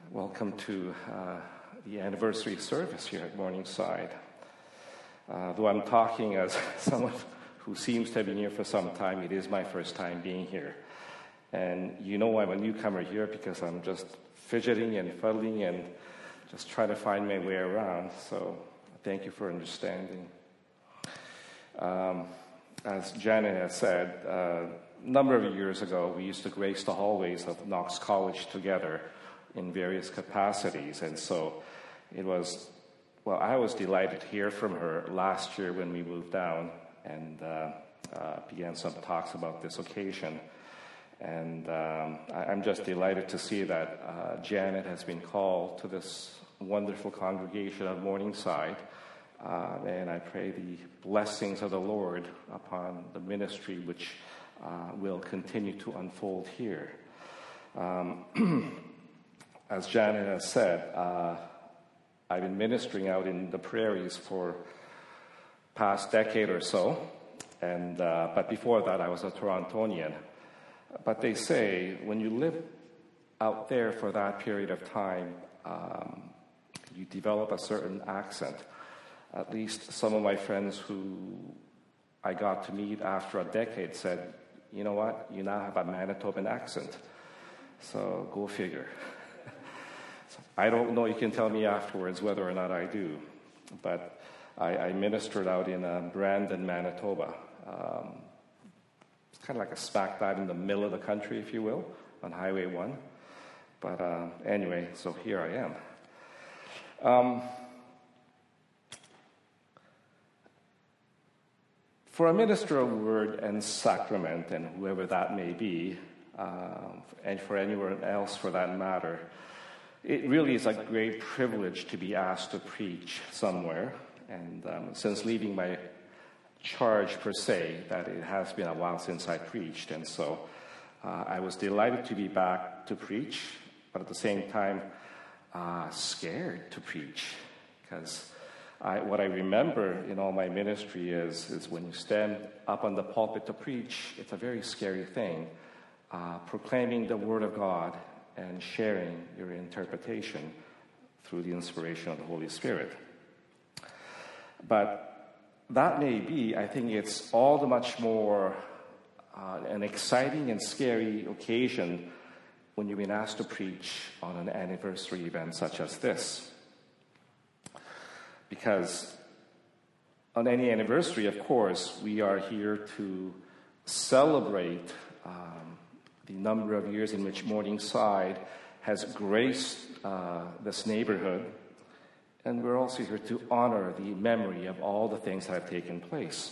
Welcome to the anniversary service here at Morningside. Though I'm talking as someone who seems to have been here for some time, it is my first time being here. And you know I'm a newcomer here because I'm just fidgeting and fuddling and just trying to find my way around. So thank you for understanding. As Janet has said, a number of years ago, we used to grace the hallways of Knox College together in various capacities. And so it was, well, I was delighted to hear from her last year when we moved down and began some talks about this occasion. And I'm just delighted to see that Janet has been called to this wonderful congregation of Morningside. And I pray the blessings of the Lord upon the ministry which will continue to unfold here. As Janet has said, I've been ministering out in the prairies for past decade or so, and but before that I was a Torontonian. But they say when you live out there for that period of time, you develop a certain accent. At least some of my friends who I got to meet after a decade said, you know what, you now have a Manitoban accent. So go figure. I don't know, you can tell me afterwards whether or not I do. But I ministered out in Brandon, Manitoba. It's kind of like a smack dab in the middle of the country, if you will, on Highway 1. But anyway, so here I am. For a minister of word and sacrament, and whoever that may be, and for anyone else for that matter, it really is a great privilege to be asked to preach somewhere. And since leaving my charge per se, that it has been a while since I preached. And so I was delighted to be back to preach, but at the same time, scared to preach. Because what I remember in all my ministry is when you stand up on the pulpit to preach, it's a very scary thing. Proclaiming the Word of God and sharing your interpretation through the inspiration of the Holy Spirit. But that may be, I think it's all the much more an exciting and scary occasion when you've been asked to preach on an anniversary event such as this. Because on any anniversary, of course, we are here to celebrate the number of years in which Morningside has graced this neighborhood. And we're also here to honor the memory of all the things that have taken place.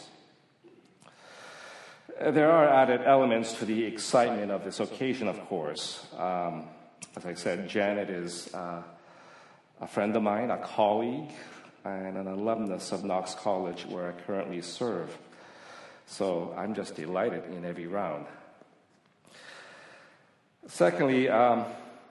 There are added elements to the excitement of this occasion, of course. As I said, Janet is a friend of mine, a colleague, and an alumnus of Knox College, where I currently serve. So I'm just delighted in every round. Secondly, I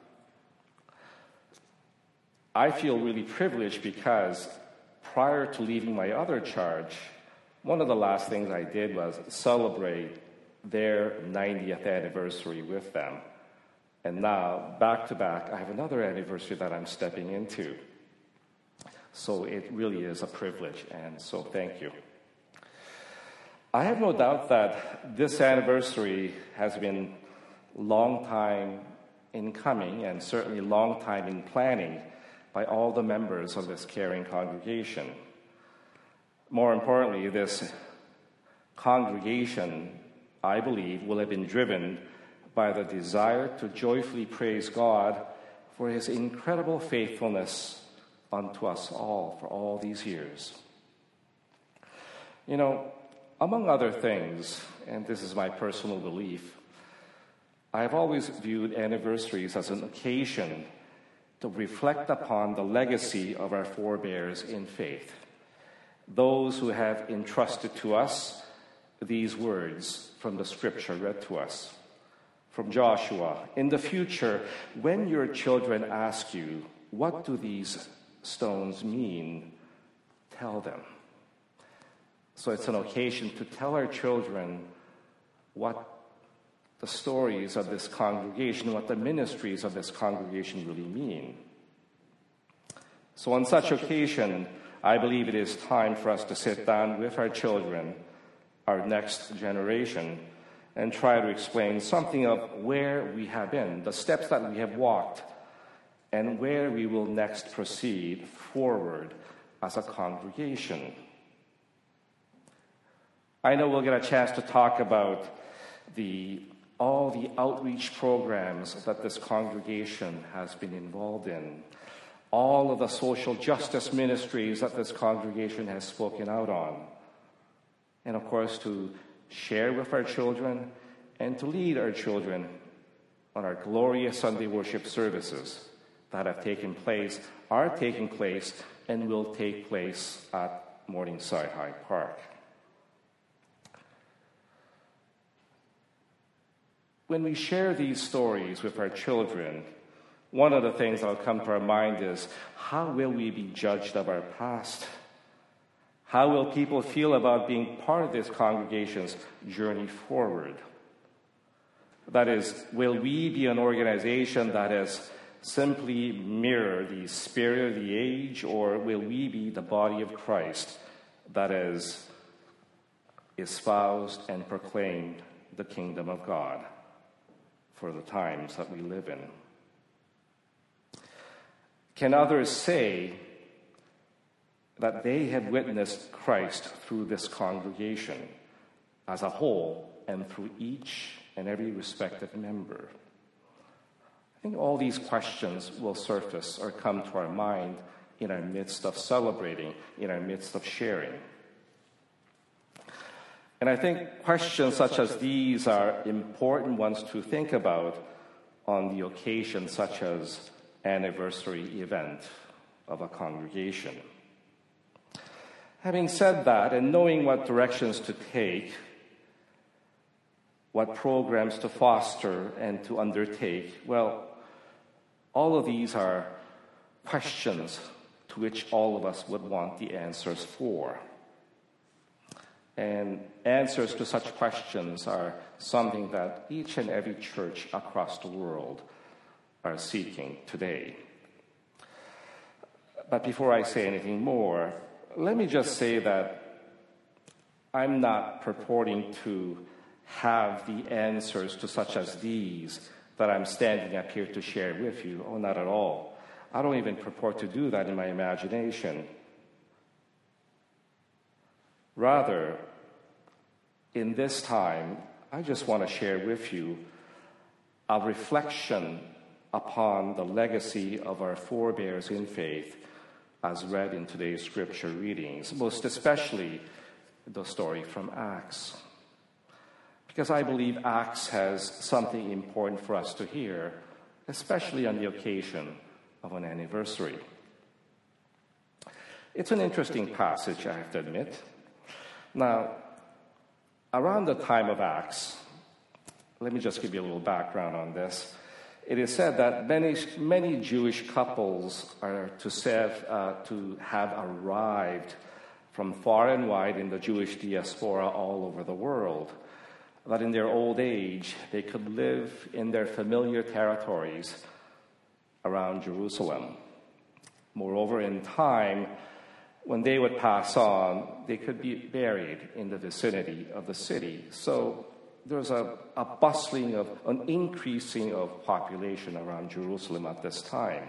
feel really privileged because prior to leaving my other charge, one of the last things I did was celebrate their 90th anniversary with them. And now, back to back, I have another anniversary that I'm stepping into. So it really is a privilege, and so thank you. I have no doubt that this anniversary has been long time in coming, and certainly long time in planning by all the members of this caring congregation. More importantly, this congregation, I believe, will have been driven by the desire to joyfully praise God for His incredible faithfulness unto us all for all these years. You know, among other things, and this is my personal belief, I have always viewed anniversaries as an occasion to reflect upon the legacy of our forebears in faith, those who have entrusted to us these words from the scripture read to us. From Joshua, in the future, when your children ask you, what do these stones mean? Tell them. So it's an occasion to tell our children what the stories of this congregation, what the ministries of this congregation really mean. So on such occasion, I believe it is time for us to sit down with our children, our next generation, and try to explain something of where we have been, the steps that we have walked, and where we will next proceed forward as a congregation. I know we'll get a chance to talk about all the outreach programs that this congregation has been involved in, all of the social justice ministries that this congregation has spoken out on, and of course to share with our children and to lead our children on our glorious Sunday worship services that have taken place, are taking place, and will take place at Morningside High Park. When we share these stories with our children, one of the things that will come to our mind is, how will we be judged of our past? How will people feel about being part of this congregation's journey forward? That is, will we be an organization that has simply mirrored the spirit of the age, or will we be the body of Christ that has espoused and proclaimed the kingdom of God for the times that we live in? Can others say that they have witnessed Christ through this congregation as a whole and through each and every respective member? I think all these questions will surface or come to our mind in our midst of celebrating, in our midst of sharing. And I think questions such as these are important ones to think about on the occasion such as anniversary event of a congregation. Having said that, and knowing what directions to take, what programs to foster and to undertake, well, all of these are questions to which all of us would want the answers for. And answers to such questions are something that each and every church across the world are seeking today. But before I say anything more, let me just say that I'm not purporting to have the answers to such as these that I'm standing up here to share with you. Oh, not at all. I don't even purport to do that in my imagination. Rather, in this time, I just want to share with you a reflection upon the legacy of our forebears in faith as read in today's scripture readings, most especially the story from Acts. Because I believe Acts has something important for us to hear, especially on the occasion of an anniversary. It's an interesting passage, I have to admit. Now, around the time of Acts, let me just give you a little background on this. It is said that many Jewish couples are to have arrived from far and wide in the Jewish diaspora all over the world, that in their old age they could live in their familiar territories around Jerusalem. Moreover, in time, when they would pass on, they could be buried in the vicinity of the city. So there's a bustling of, an increasing of population around Jerusalem at this time.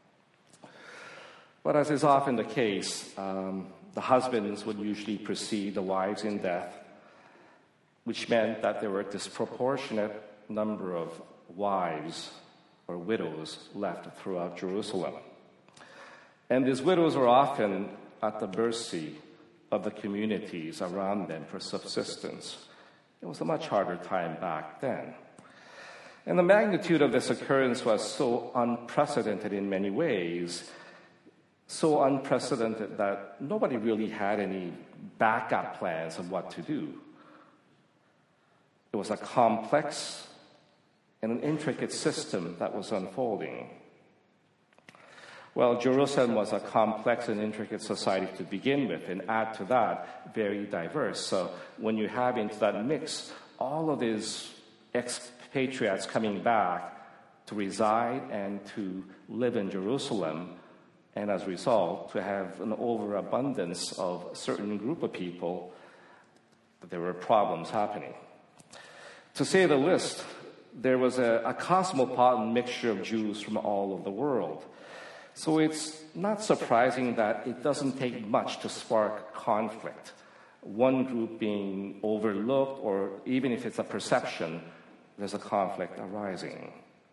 But as is often the case, the husbands would usually precede the wives in death, which meant that there were a disproportionate number of wives or widows left throughout Jerusalem. And these widows were often at the mercy of the communities around them for subsistence. It was a much harder time back then. And the magnitude of this occurrence was so unprecedented in many ways, so unprecedented that nobody really had any backup plans of what to do. It was a complex and an intricate system that was unfolding. Well, Jerusalem was a complex and intricate society to begin with, and add to that, very diverse. So when you have into that mix all of these expatriates coming back to reside and to live in Jerusalem, and as a result, to have an overabundance of a certain group of people, there were problems happening. To say the least, there was a cosmopolitan mixture of Jews from all over the world. So it's not surprising that it doesn't take much to spark conflict. One group being overlooked, or even if it's a perception, there's a conflict arising.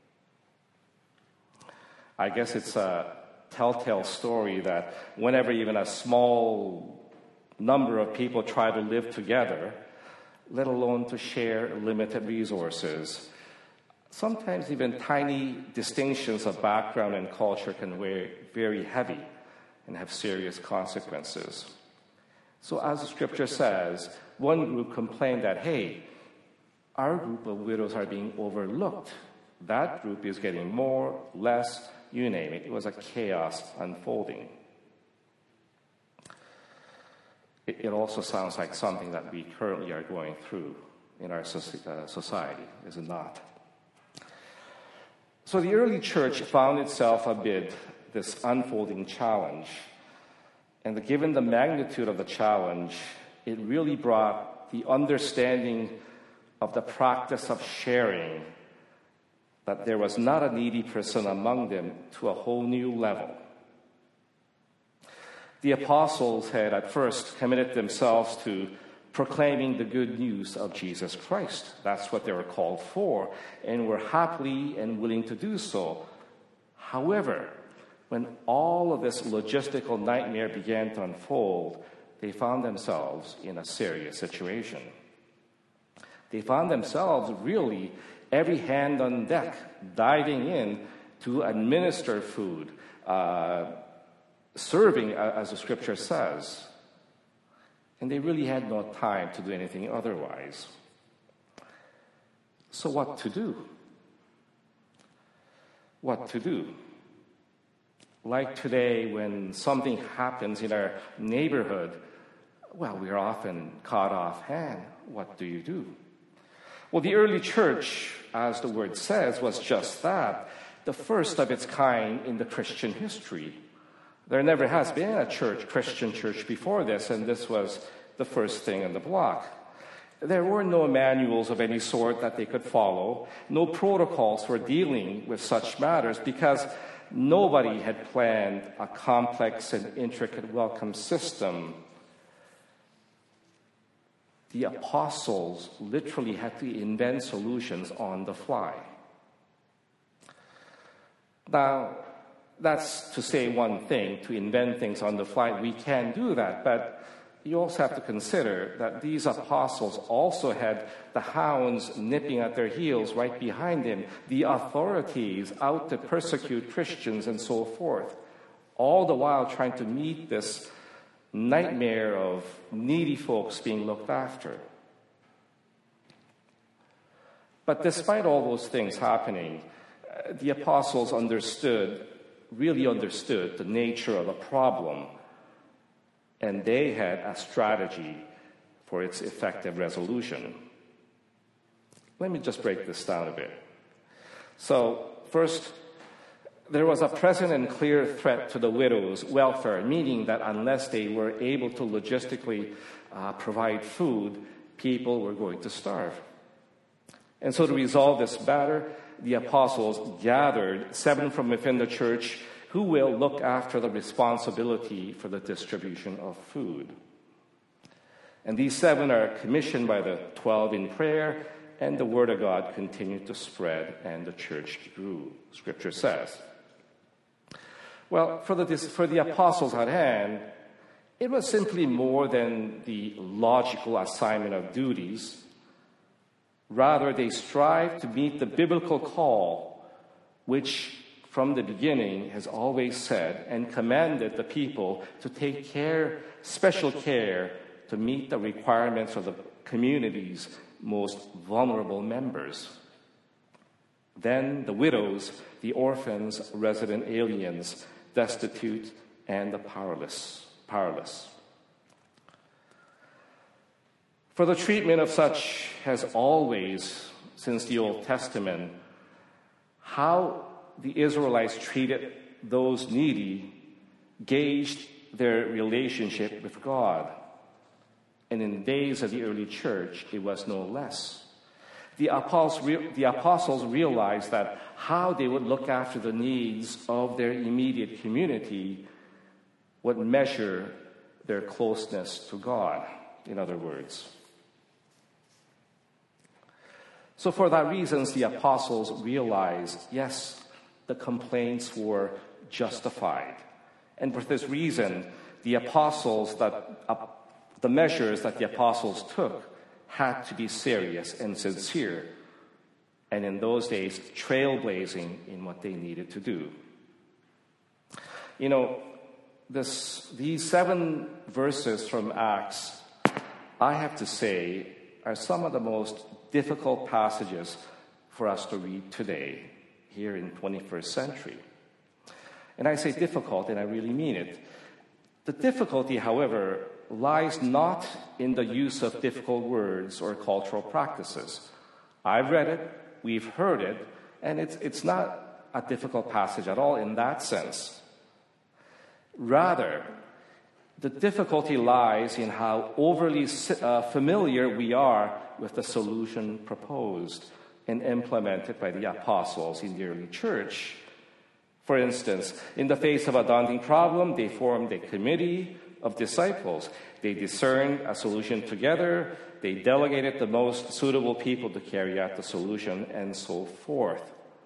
I guess it's a telltale story that whenever even a small number of people try to live together, let alone to share limited resources, sometimes even tiny distinctions of background and culture can weigh very heavy and have serious consequences. So as the scripture says, one group complained that, hey, our group of widows are being overlooked. That group is getting more, less, you name it. It was a chaos unfolding. It also sounds like something that we currently are going through in our society, is it not? So the early church found itself amid this unfolding challenge. And given the magnitude of the challenge, it really brought the understanding of the practice of sharing, that there was not a needy person among them, to a whole new level. The apostles had at first committed themselves to proclaiming the good news of Jesus Christ. That's what they were called for, and were happily and willing to do so. However, when all of this logistical nightmare began to unfold, they found themselves in a serious situation. They found themselves really every hand on deck, diving in to administer food, serving, as the scripture says. And they really had no time to do anything otherwise. So what to do? What to do? Like today, when something happens in our neighborhood, well, we're often caught off hand. What do you do? Well, the early church, as the word says, was just that, the first of its kind in the Christian history. There never has been a Christian church before this, and this was the first thing on the block. There were no manuals of any sort that they could follow, no protocols for dealing with such matters, because nobody had planned a complex and intricate welcome system. The apostles literally had to invent solutions on the fly. Now, that's to say one thing, to invent things on the fly. We can do that, but you also have to consider that these apostles also had the hounds nipping at their heels right behind them, the authorities out to persecute Christians and so forth, all the while trying to meet this nightmare of needy folks being looked after. But despite all those things happening, the apostles really understood the nature of the problem, and they had a strategy for its effective resolution. Let me just break this down a bit. So, first, there was a present and clear threat to the widows' welfare, meaning that unless they were able to logistically provide food, people were going to starve. And so to resolve this matter, the apostles gathered 7 from within the church who will look after the responsibility for the distribution of food. And these 7 are commissioned by the 12 in prayer, and the word of God continued to spread, and the church grew, Scripture says. Well, for the apostles at hand, it was simply more than the logical assignment of duties. Rather, they strived to meet the biblical call, which from the beginning has always said and commanded the people to take special care to meet the requirements of the community's most vulnerable members. Then the widows, the orphans, resident aliens, destitute, and the powerless. For the treatment of such has always since the Old Testament, how the Israelites treated those needy gauged their relationship with God. And in the days of the early church, it was no less. The apostles realized that how they would look after the needs of their immediate community would measure their closeness to God, in other words. So for that reason, the apostles realized, yes, the complaints were justified. And for this reason, the measures that the apostles took had to be serious and sincere, and in those days, trailblazing in what they needed to do. You know, these 7 verses from Acts, I have to say, are some of the most difficult passages for us to read today, here in 21st century. And I say difficult, and I really mean it. The difficulty, however, lies not in the use of difficult words or cultural practices. I've read it, we've heard it, and it's not a difficult passage at all in that sense. Rather, the difficulty lies in how overly familiar we are with the solution proposed and implemented by the apostles in the early church. For instance, in the face of a daunting problem, they formed a committee of disciples. They discerned a solution together. They delegated the most suitable people to carry out the solution, and so forth.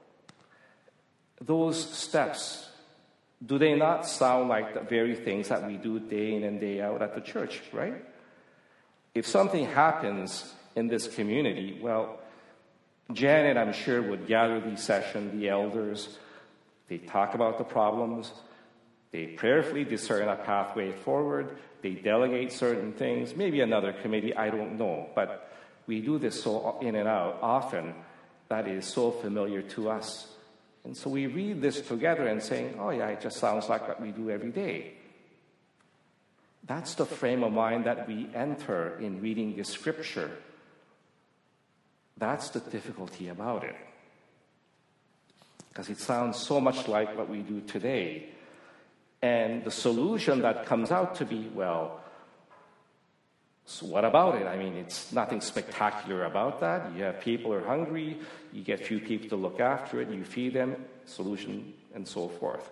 Those steps, do they not sound like the very things that we do day in and day out at the church, right? If something happens in this community, well, Janet, I'm sure, would gather the session, the elders. They talk about the problems. They prayerfully discern a pathway forward. They delegate certain things. Maybe another committee, I don't know. But we do this so in and out often that is so familiar to us. And so we read this together and saying, oh yeah, it just sounds like what we do every day. That's the frame of mind that we enter in reading the scripture. That's the difficulty about it. Because it sounds so much like what we do today. And the solution that comes out to be, well, so what about it? I mean, it's nothing spectacular about that. You have people who are hungry, you get few people to look after it, you feed them, solution, and so forth.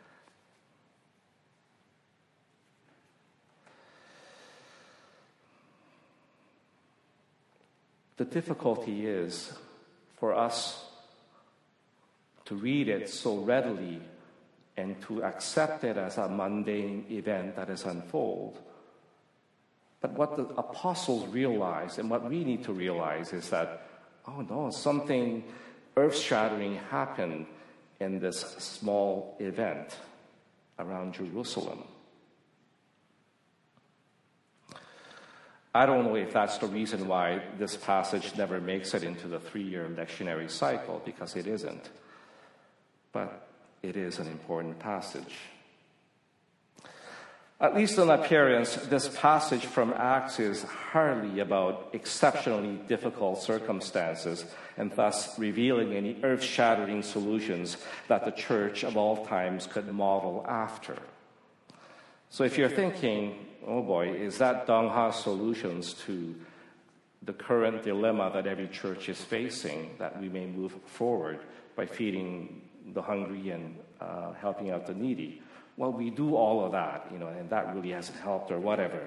The difficulty is for us to read it so readily and to accept it as a mundane event that is unfold. But what the apostles realized, and what we need to realize, is that, oh no, something earth-shattering happened in this small event around Jerusalem. I don't know if that's the reason why this passage never makes it into the 3-year lectionary cycle, because it isn't. But it is an important passage. At least in appearance, this passage from Acts is hardly about exceptionally difficult circumstances and thus revealing any earth-shattering solutions that the church of all times could model after. So if you're thinking, oh boy, is that Dong Ha's solutions to the current dilemma that every church is facing, that we may move forward by feeding the hungry and helping out the needy? Well, we do all of that, and that really hasn't helped or whatever.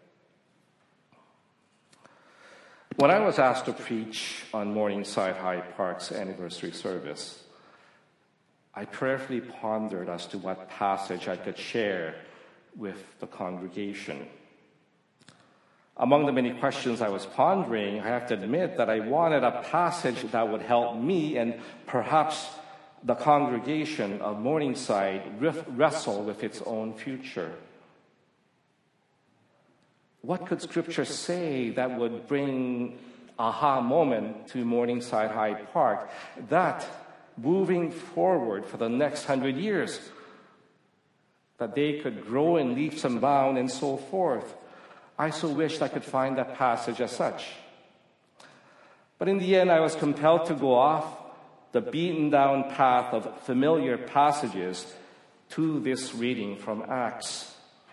When I was asked to preach on Morningside Hyde Park's anniversary service, I prayerfully pondered as to what passage I could share with the congregation. Among the many questions I was pondering, I have to admit that I wanted a passage that would help me and perhaps the congregation of Morningside wrestle with its own future. What could Scripture say that would bring aha moment to Morningside Hyde Park, that moving forward for the next 100 years, that they could grow in leaps and bounds and so forth? I so wished I could find that passage as such. But in the end, I was compelled to go off the beaten-down path of familiar passages to this reading from Acts.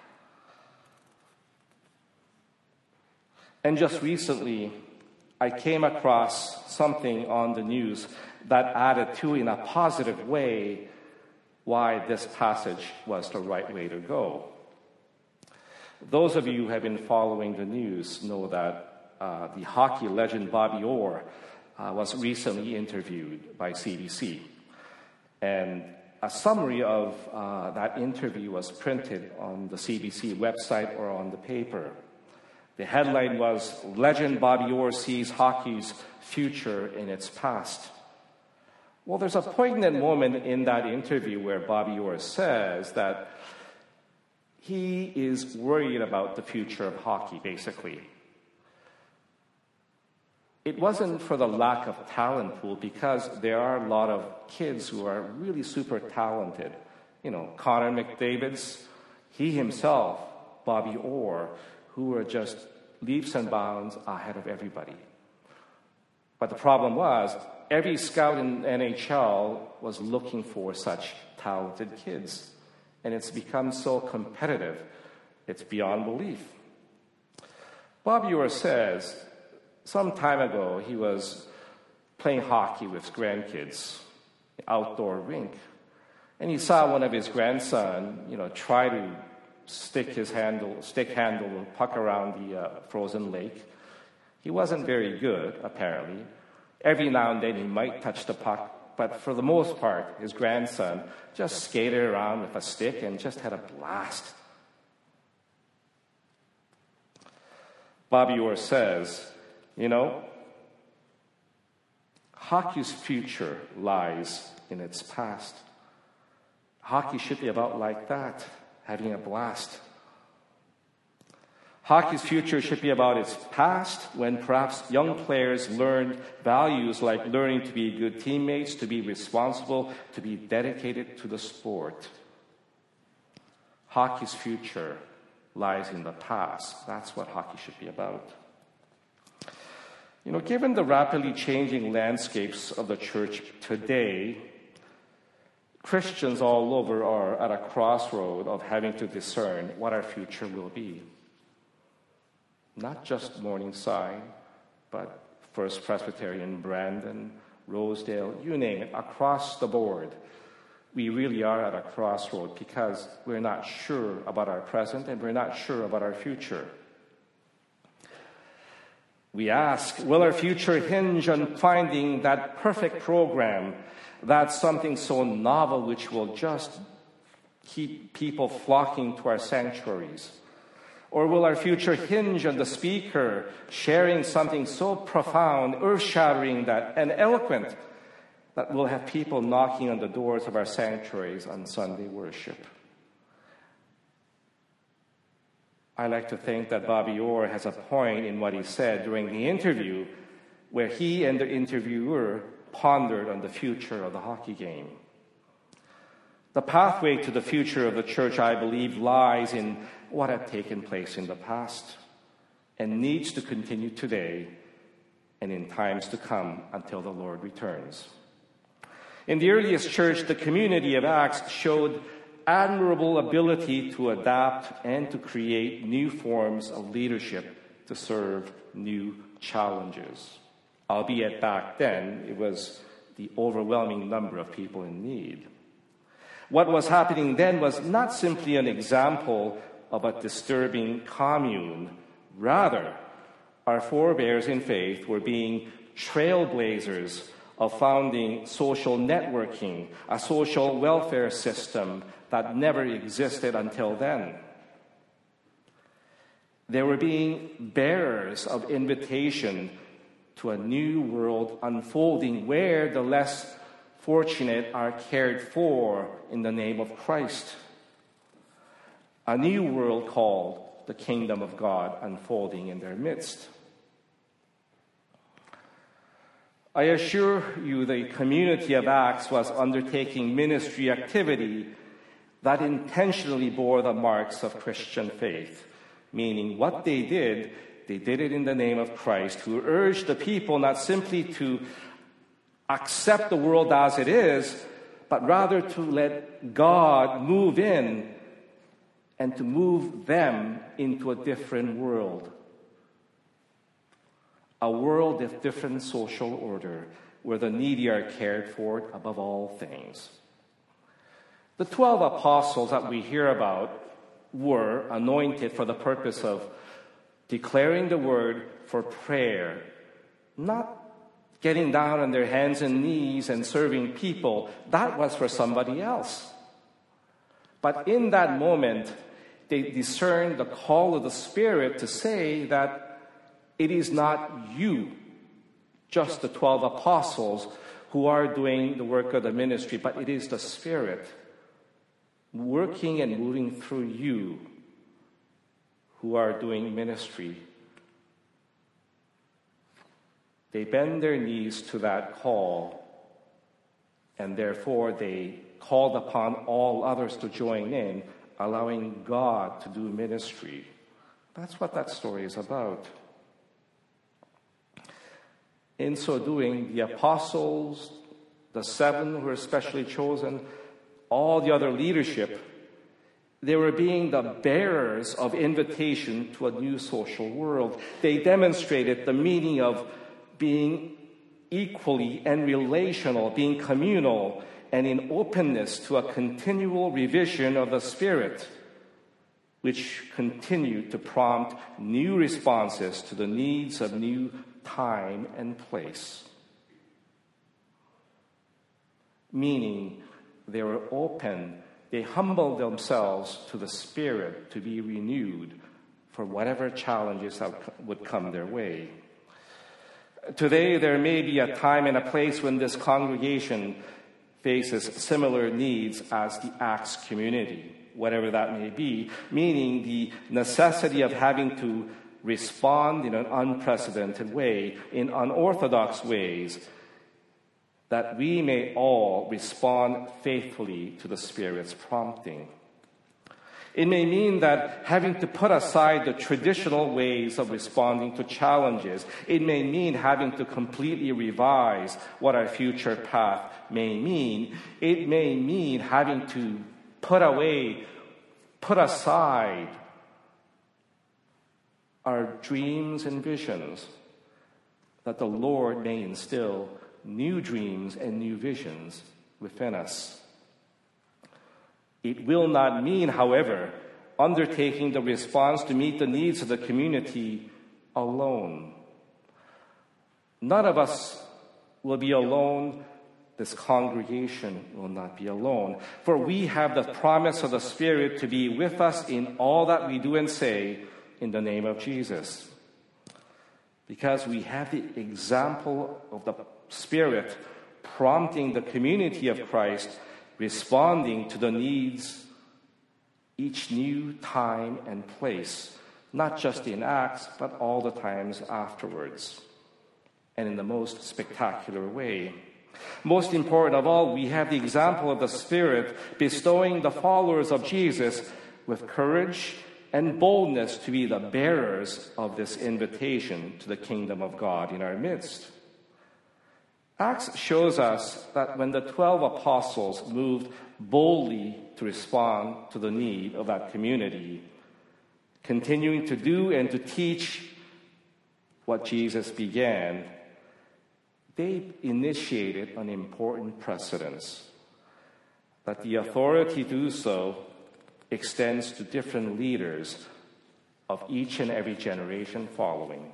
And just recently, I came across something on the news that added to, in a positive way, why this passage was the right way to go. Those of you who have been following the news know that the hockey legend Bobby Orr was recently interviewed by CBC. And a summary of that interview was printed on the CBC website or on the paper. The headline was, "Legend Bobby Orr sees hockey's future in its past." Well, there's a poignant moment in that interview where Bobby Orr says that he is worried about the future of hockey, basically. It wasn't for the lack of talent pool, because there are a lot of kids who are really super talented. You know, Connor McDavid's, he himself, Bobby Orr, who were just leaps and bounds ahead of everybody. But the problem was, every scout in NHL was looking for such talented kids. And it's become so competitive, it's beyond belief. Bobby Orr says, some time ago, he was playing hockey with his grandkids, outdoor rink. And he saw one of his grandson, try to stick handle a puck around the frozen lake. He wasn't very good, apparently. Every now and then he might touch the puck, but for the most part, his grandson just skated around with a stick and just had a blast. Bobby Orr says, hockey's future lies in its past. Hockey should be about like that, having a blast. Hockey's future should be about its past, when perhaps young players learned values like learning to be good teammates, to be responsible, to be dedicated to the sport. Hockey's future lies in the past. That's what hockey should be about. Given the rapidly changing landscapes of the church today, Christians all over are at a crossroad of having to discern what our future will be. Not just Morningside, but First Presbyterian, Brandon, Rosedale, you name it, across the board. We really are at a crossroad because we're not sure about our present and we're not sure about our future. We ask, will our future hinge on finding that perfect program, that's something so novel which will just keep people flocking to our sanctuaries? Or will our future hinge on the speaker sharing something so profound, earth-shattering, and eloquent that will have people knocking on the doors of our sanctuaries on Sunday worship? I like to think that Bobby Orr has a point in what he said during the interview, where he and the interviewer pondered on the future of the hockey game. The pathway to the future of the church, I believe, lies in what had taken place in the past and needs to continue today and in times to come until the Lord returns. In the earliest church, the community of Acts showed admirable ability to adapt and to create new forms of leadership to serve new challenges. Albeit back then, it was the overwhelming number of people in need. What was happening then was not simply an example of a disturbing commune. Rather, our forebears in faith were being trailblazers of founding social networking, a social welfare system that never existed until then. They were being bearers of invitation to a new world unfolding where the less fortunate are cared for in the name of Christ. A new world called the kingdom of God unfolding in their midst. I assure you the community of Acts was undertaking ministry activity that intentionally bore the marks of Christian faith, meaning what they did They did it in the name of Christ, who urged the people not simply to accept the world as it is, but rather to let God move in and to move them into a different world. A world of different social order, where the needy are cared for above all things. The 12 apostles that we hear about were anointed for the purpose of declaring the word for prayer, not getting down on their hands and knees and serving people. That was for somebody else. But in that moment, they discerned the call of the Spirit to say that it is not you, just the 12 apostles, who are doing the work of the ministry, but it is the Spirit working and moving through you who are doing ministry. They bend their knees to that call, and therefore they called upon all others to join in, allowing God to do ministry. That's what that story is about. In so doing, the apostles, the 7 who were specially chosen, all the other leadership, they were being the bearers of invitation to a new social world. They demonstrated the meaning of being equally and relational, being communal, and in openness to a continual revision of the Spirit, which continued to prompt new responses to the needs of new time and place. Meaning, they were open, they humbled themselves to the Spirit to be renewed for whatever challenges that would come their way. Today, there may be a time and a place when this congregation faces similar needs as the Acts community, whatever that may be, meaning the necessity of having to respond in an unprecedented way, in unorthodox ways, that we may all respond faithfully to the Spirit's prompting. It may mean that having to put aside the traditional ways of responding to challenges. It may mean having to completely revise what our future path may mean. It may mean having to put aside our dreams and visions, that the Lord may instill new dreams and new visions within us. It will not mean, however, undertaking the response to meet the needs of the community alone. None of us will be alone. This congregation will not be alone. For we have the promise of the Spirit to be with us in all that we do and say in the name of Jesus. Because we have the example of the Spirit prompting the community of Christ, responding to the needs each new time and place, not just in Acts, but all the times afterwards, and in the most spectacular way. Most important of all, we have the example of the Spirit bestowing the followers of Jesus with courage and boldness to be the bearers of this invitation to the kingdom of God in our midst. Acts shows us that when the 12 apostles moved boldly to respond to the need of that community, continuing to do and to teach what Jesus began, they initiated an important precedence, that the authority to do so extends to different leaders of each and every generation following.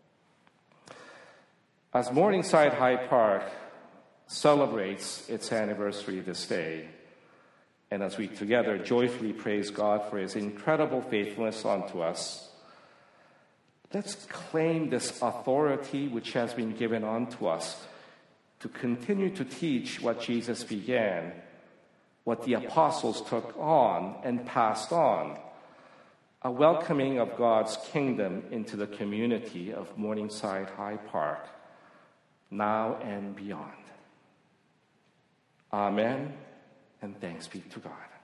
As Morningside High Park celebrates its anniversary this day, and as we together joyfully praise God for His incredible faithfulness unto us, let's claim this authority which has been given unto us to continue to teach what Jesus began, what the apostles took on and passed on, a welcoming of God's kingdom into the community of Morningside High Park, now and beyond. Amen, and thanks be to God.